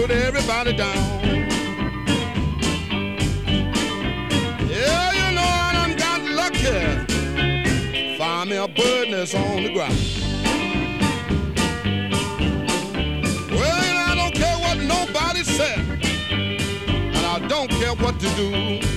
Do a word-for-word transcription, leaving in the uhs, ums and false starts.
put everybody down. Yeah, you know I done got lucky. Find me a bird that's on the ground. Well, I don't care what nobody said, and I don't care what to do.